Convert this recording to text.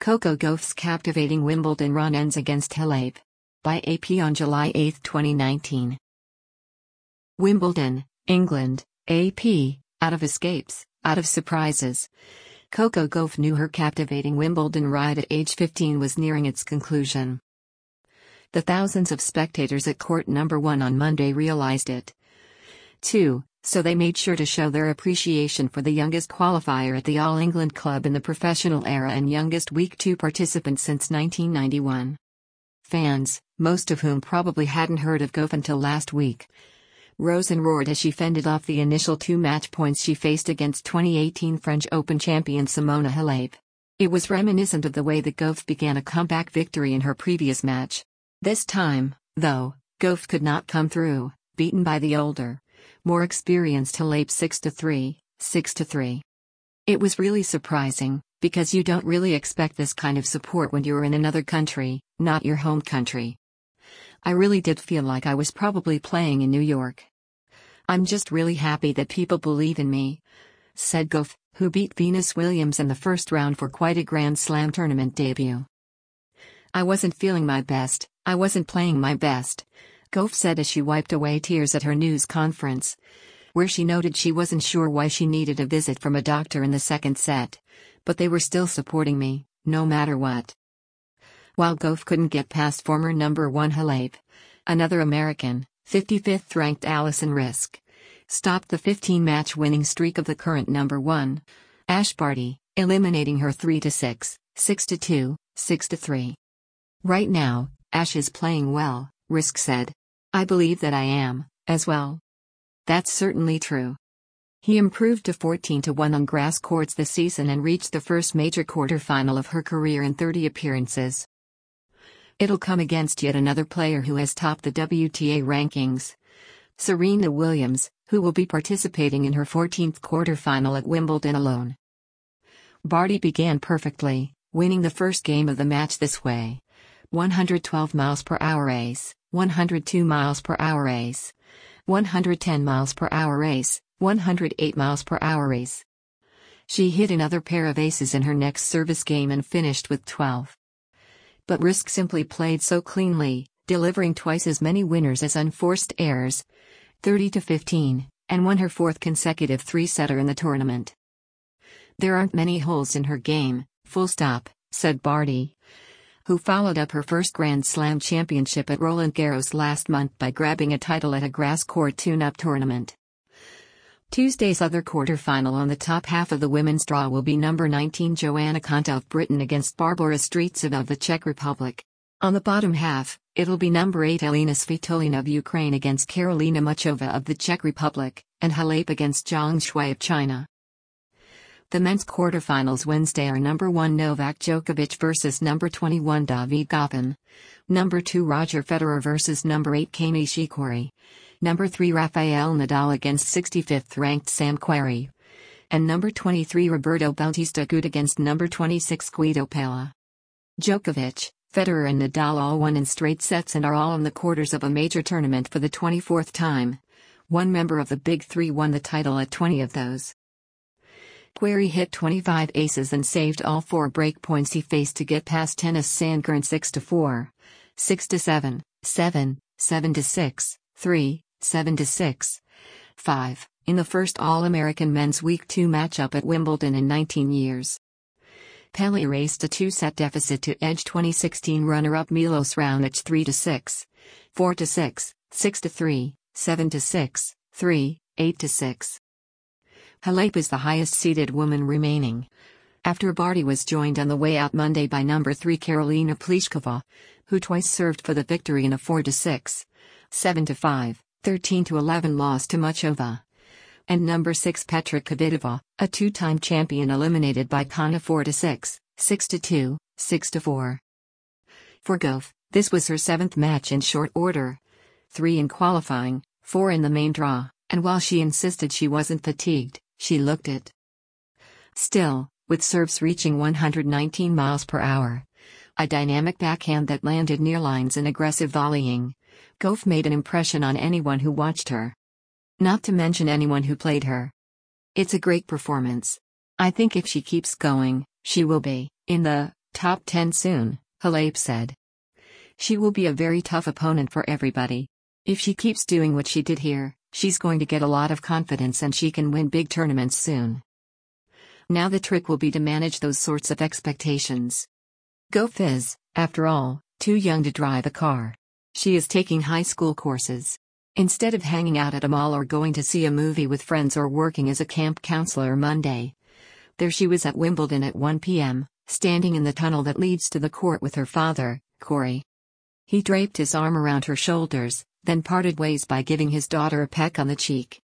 Coco Gauff's captivating Wimbledon run ends against Halep. By AP on July 8, 2019. Wimbledon, England, AP, out of escapes, out of surprises. Coco Gauff knew her captivating Wimbledon ride at age 15 was nearing its conclusion. The thousands of spectators at court number 1 on Monday realized it, too, so they made sure to show their appreciation for the youngest qualifier at the All England Club in the professional era and youngest Week 2 participant since 1991. Fans, most of whom probably hadn't heard of Gauff until last week, rose and roared as she fended off the initial 2 match points she faced against 2018 French Open champion Simona Halep. It was reminiscent of the way that Gauff began a comeback victory in her previous match. This time, though, Gauff could not come through, beaten by the older, more experienced Halep 6-3, 6-3. It was really surprising, because you don't really expect this kind of support when you're in another country, not your home country. I really did feel like I was probably playing in New York. I'm just really happy that people believe in me, said Gauff, who beat Venus Williams in the first round for quite a Grand Slam tournament debut. I wasn't feeling my best, I wasn't playing my best, Gauff said as she wiped away tears at her news conference, where she noted she wasn't sure why she needed a visit from a doctor in the second set, but they were still supporting me, no matter what. While Gauff couldn't get past former number 1 Halep, another American, 55th ranked Alison Riske, stopped the 15-match winning streak of the current number 1, Ash Barty, eliminating her 3-6, 6-2, 6-3. Right now, Ash is playing well, Riske said. I believe that I am, as well. That's certainly true. He improved to 14-1 on grass courts this season and reached the first major quarterfinal of her career in 30 appearances. It'll come against yet another player who has topped the WTA rankings, Serena Williams, who will be participating in her 14th quarterfinal at Wimbledon alone. Barty began perfectly, winning the first game of the match this way. 112 mph ace, 102 mph ace, 110 mph ace, 108 mph ace. She hit another pair of aces in her next service game and finished with 12. But Riske simply played so cleanly, delivering twice as many winners as unforced errors, 30-15, and won her 4th consecutive 3-setter in the tournament. There aren't many holes in her game, full stop, said Barty, who followed up her first Grand Slam championship at Roland Garros last month by grabbing a title at a grass court tune-up tournament. Tuesday's other quarterfinal on the top half of the women's draw will be number 19 Joanna Konta of Britain against Barbora Strycova of the Czech Republic. On the bottom half, it'll be number 8 Elina Svitolina of Ukraine against Karolina Muchova of the Czech Republic, and Halep against Zhang Shuai of China. The men's quarterfinals Wednesday are number 1 Novak Djokovic versus number 21 David Goffin, number 2 Roger Federer versus number 8 Kei Nishikori, number 3 Rafael Nadal against 65th ranked Sam Querrey, and number 23 Roberto Bautista Agut against number 26 Guido Pella. Djokovic, Federer and Nadal all won in straight sets and are all in the quarters of a major tournament for the 24th time. One member of the Big Three won the title at 20 of those. Querrey hit 25 aces and saved all 4 breakpoints he faced to get past tennis Sandgren 6-4, 6-7, 7, 7-6, 3, 7-6, 5, in the first All-American Men's Week 2 matchup at Wimbledon in 19 years. Pella erased a 2-set deficit to edge 2016 runner-up Milos Raonic 3-6, 4-6, 6-3, 7-6, 3, 8-6. Halep is the highest-seeded woman remaining, after Barty was joined on the way out Monday by number 3 Karolina Pliskova, who twice served for the victory in a 4-6, 7-5, 13-11 loss to Muchova, and number 6 Petra Kvitova, a 2-time champion eliminated by Konta 4-6, 6-2, 6-4. For Gauff, this was her 7th match in short order, 3 in qualifying, 4 in the main draw, and while she insisted she wasn't fatigued, she looked it. Still, with serves reaching 119 mph, a dynamic backhand that landed near lines and aggressive volleying, Gauff made an impression on anyone who watched her. Not to mention anyone who played her. It's a great performance. I think if she keeps going, she will be in the Top 10 soon, Halep said. She will be a very tough opponent for everybody. If she keeps doing what she did here, she's going to get a lot of confidence and she can win big tournaments soon. Now the trick will be to manage those sorts of expectations. Go Fizz, after all, too young to drive a car. She is taking high school courses. Instead of hanging out at a mall or going to see a movie with friends or working as a camp counselor Monday. There she was at Wimbledon at 1 p.m., standing in the tunnel that leads to the court with her father, Corey. He draped his arm around her shoulders, then parted ways by giving his daughter a peck on the cheek.